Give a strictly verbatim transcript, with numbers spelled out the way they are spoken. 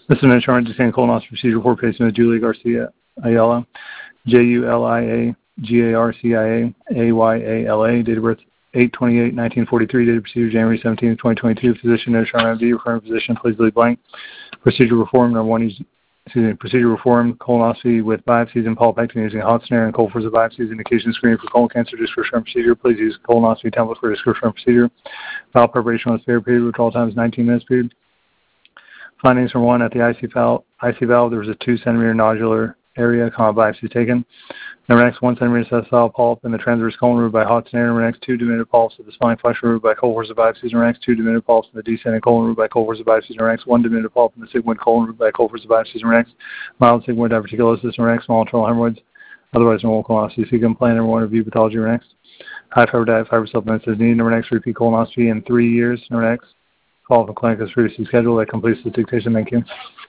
This is an insurance and colonoscopy procedure for patient Julie Garcia Ayala, J U L I A G A R C I A A Y A L A, date of birth eight twenty-eight nineteen forty-three, date of procedure January seventeenth, twenty twenty-two. Physician, no Sharma M D, referring physician, please leave blank. Procedure reform, number one, excuse me, procedure reform, colonoscopy with biopsies and polypectomy using hot snare and cold force of biopsies, indication screening for colon cancer, description procedure. Please use colonoscopy template for description procedure. Bowel preparation was fair period, withdrawal time is nineteen minutes period. Findings from one, at the I C valve, I C valve there was a two centimeter nodular area, comma, biopsy taken. Number next, one centimeter sessile polyp in the transverse colon removed by hot snare. Number next, two diminutive polyps of the spine flesh removed by cold force of biopsies. Number next, two diminutive polyps in the descending colon removed by cold force of biopsies. Number next, one diminutive polyp in the sigmoid colon removed by cold force of biopsies. Number next, mild sigmoid diverticulosis. Number next, small internal hemorrhoids, otherwise normal colonoscopy. Cecum plan. Number one, review pathology. Number next, high fiber diet, fiber supplements as needed. Number next, repeat colonoscopy in three years. Number next, follow up a clinic as previously scheduled. That completes the dictation. Thank you.